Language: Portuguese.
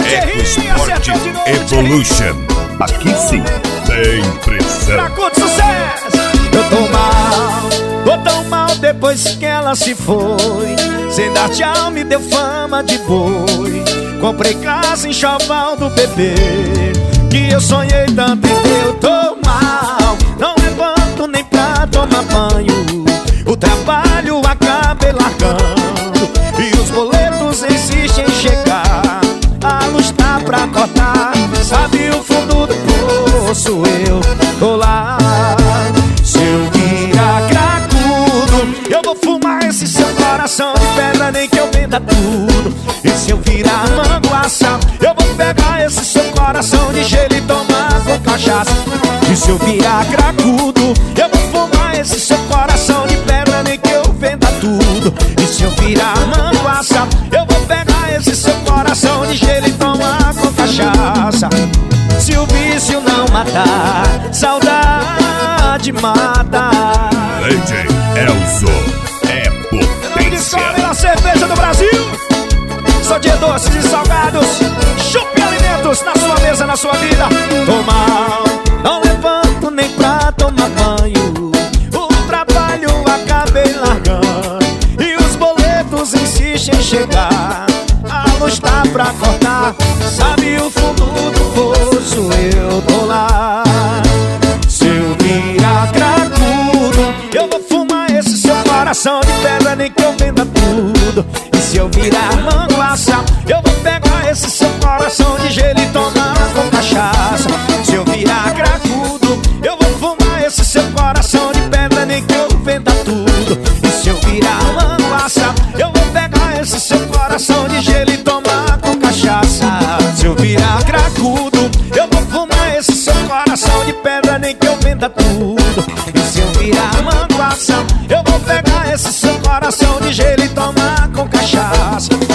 Eco Sport Evolution. Aqui sim, tem pressão. Pra curto sucesso. Eu tô tão mal depois que ela se foi. Sem dar tchau me deu fama de boi. Comprei casa em Choval do bebê, que eu sonhei tanto em ter. Eu tô mal, não levanto nem pra tomar banho. O trabalho acabei largando e os boletos insistem em chegar. A luz tá pra cortar, sabe o fundo do poço, eu tô lá. Se eu virar cracudo, eu vou fumar esse seu coração de pedra, nem que eu venda tudo. E se eu virar manguaça, eu vou pegar esse seu coração de gelo e tomar com cachaça. E se eu virar cracudo, eu vou fumar esse seu coração de pedra, nem que eu venda tudo. E se eu virar manguaça, eu vou pegar esse seu coração de gelo e tomar com cachaça. Se o vício não matar, saudade mata. DJ Elzo é potência. Descobre a cerveja do Brasil. Só de doces e salgados, Chupe Alimentos na sua mesa, na sua vida. Tô mal, não levanto nem pra tomar banho. O trabalho acabei largando e os boletos insistem em chegar. A luz tá pra cortar, sabe o fundo do poço, eu tô lá. Se eu virar cracudo, eu vou fumar esse seu coração de pedra, nem que eu venda tudo. E se eu virar manguaça, eu vou pegar esse seu coração de gelo e tomar com cachaça. Se eu virar cracudo, eu vou fumar esse seu coração de pedra, nem que eu venda tudo. E se eu virar manguaça, eu vou pegar esse seu coração de gelo e tomar com cachaça. Se eu virar cracudo, eu vou fumar esse seu coração de pedra, nem que eu venda tudo. E se eu virar manguaça, eu vou pegar esse seu coração de gelo e tomar com cachaça.